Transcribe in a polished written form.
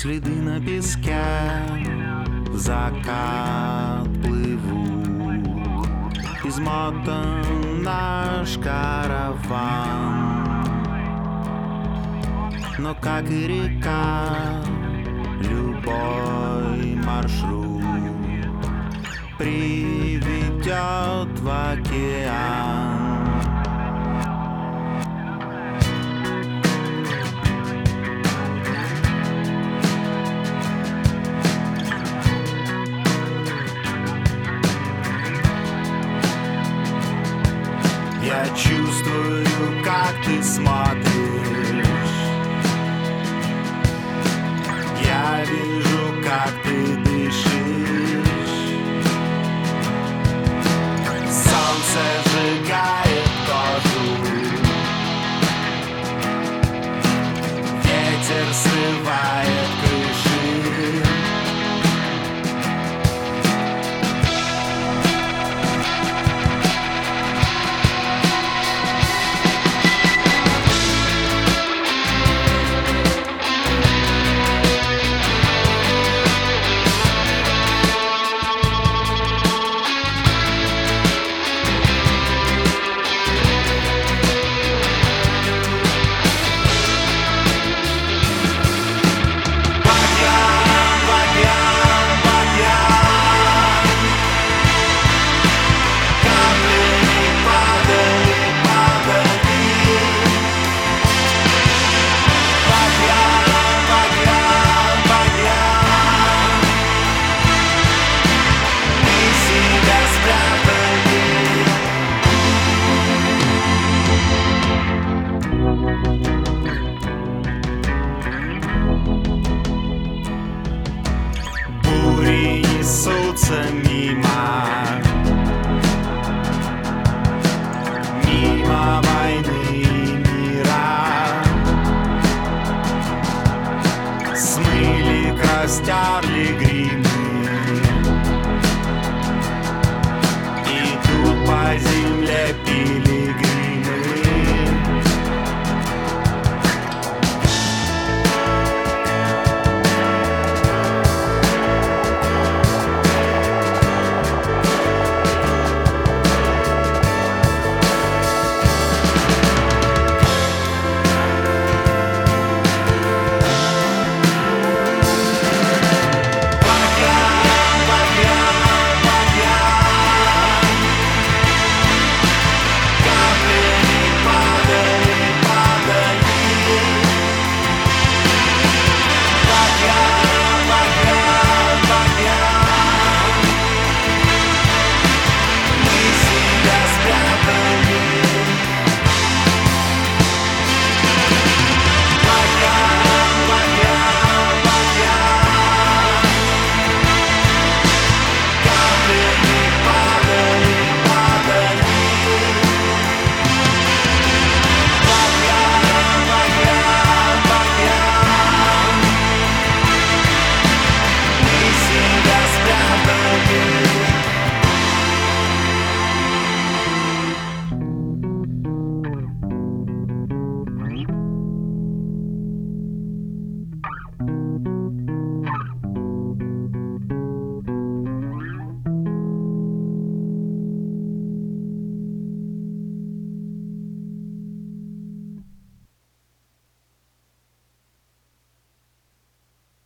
Следы на песке в закат плывут. Измотан наш караван, но как и река, любой маршрут приведет в океан. Я чувствую, как ты смотришь. Я вижу, как ты дышишь. Солнце сжигает кожу. Ветер срывает крыши. Бури несутся мимо, мимо войны и мира. Смыли, растерли гримы, идут по земле пили.